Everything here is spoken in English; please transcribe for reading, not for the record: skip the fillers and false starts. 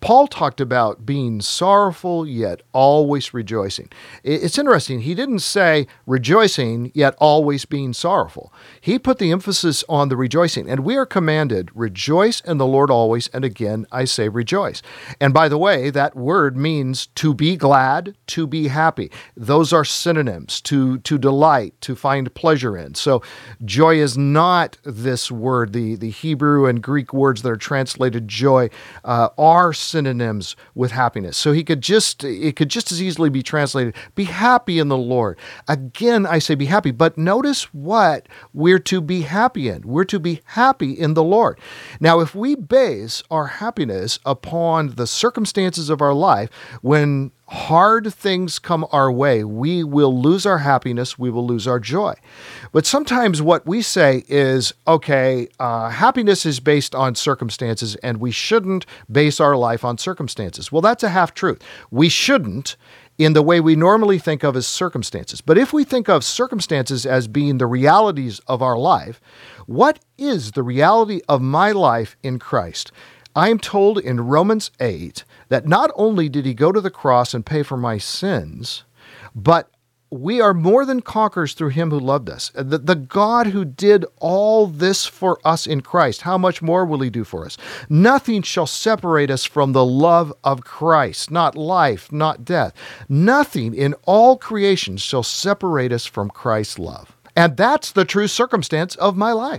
Paul talked about being sorrowful yet always rejoicing. It's interesting. He didn't say rejoicing yet always being sorrowful. He put the emphasis on the rejoicing. And we are commanded, rejoice in the Lord always. And again, I say rejoice. And by the way, that word means to be glad, to be happy. Those are synonyms, to delight, to find pleasure in. So joy is not this word. The Hebrew and Greek words that are translated joy are synonyms with happiness. So it could just as easily be translated, be happy in the Lord. Again, I say be happy, but notice what we're to be happy in. We're to be happy in the Lord. Now, if we base our happiness upon the circumstances of our life, when hard things come our way, we will lose our happiness, we will lose our joy. But sometimes what we say is, okay, happiness is based on circumstances and we shouldn't base our life on circumstances. Well, that's a half-truth. We shouldn't in the way we normally think of as circumstances. But if we think of circumstances as being the realities of our life, what is the reality of my life in Christ? I am told in Romans 8 that not only did he go to the cross and pay for my sins, but we are more than conquerors through him who loved us. The God who did all this for us in Christ, how much more will he do for us? Nothing shall separate us from the love of Christ, not life, not death. Nothing in all creation shall separate us from Christ's love. And that's the true circumstance of my life.